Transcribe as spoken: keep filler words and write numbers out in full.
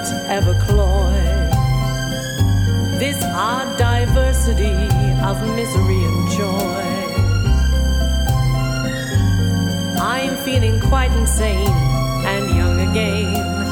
ever cloy. This odd diversity of misery and joy. I'm feeling quite insane and young again.